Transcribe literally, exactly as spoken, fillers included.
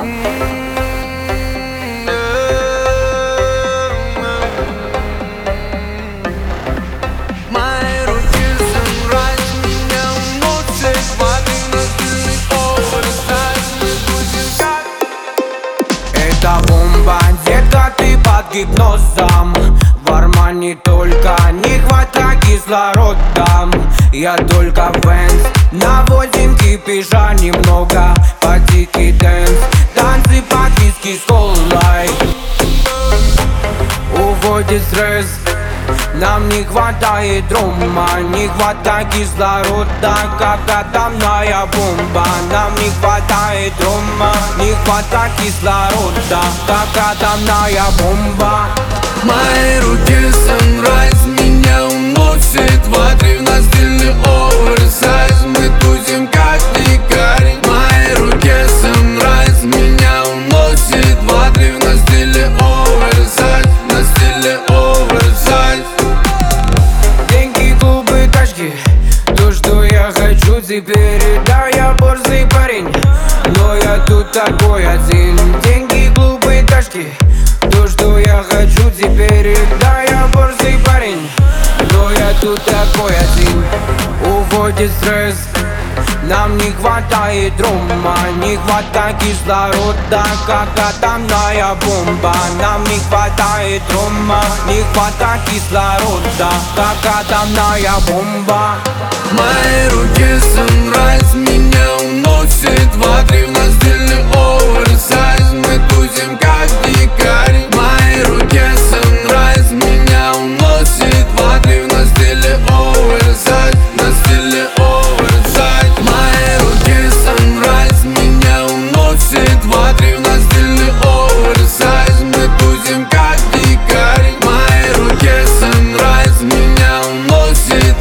Мои руки sunrise меня уносит в один настольный оверсайз. Мы будем как... Это бомба, детка, ты под гипнозом. В армане только не хватает кислорода. Я только фэнс, на восемь кипиша немного. По дикий дэнс, танцы под виски с колой. Уводит стресс, нам не хватает рома, не хватает кислорода, как атомная бомба. Нам не хватает рома, не хватает кислорода, как атомная бомба. Мои руки sunrise меня уносит в отрыв на стильный оверсайз. Мы тусим как дикари. Мои руки sunrise меня уносит в отрыв на стиле оверсайз, на стиле оверсайз. Деньги, клубы, тачки, то, что я хочу теперь. Да, я борзый парень, но я тут такой один. Деньги, клубы, тачки, то, что я хочу теперь. Да, я борзый парень, но я тут такой один. Уводит стресс, нам не хватает рома, не хватает кислорода, как атомная бомба. Нам не хватает рома, не хватает кислорода, как атомная бомба. Мои руки sunrise меня уносит в отрыв на стильный оверсайз. Мы тусим как дикари. Мои руки sunrise меня уносит в отрыв на стиле оверсайз, на стиле оверсайз. Мои руки sunrise меня уносит в отрыв на стильный оверсайз. Мы тусим как дикари. Мои руки sunrise меня уносит